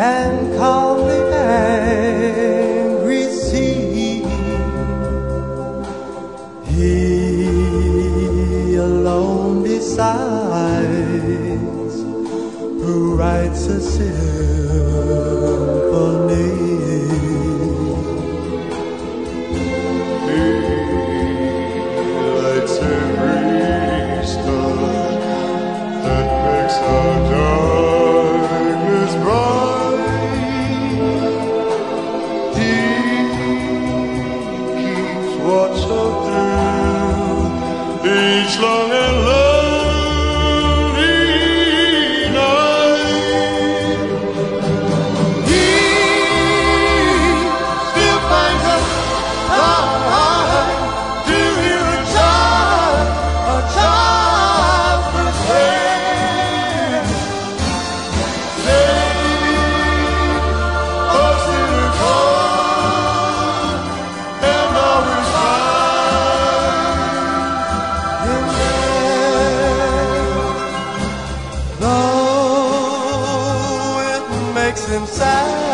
and calm the angry sea. He alone decides who writes a symphony. Each long and lonely night, he still finds a time to hear a child's prayer. Save a sinner's heart and always though it makes him sad.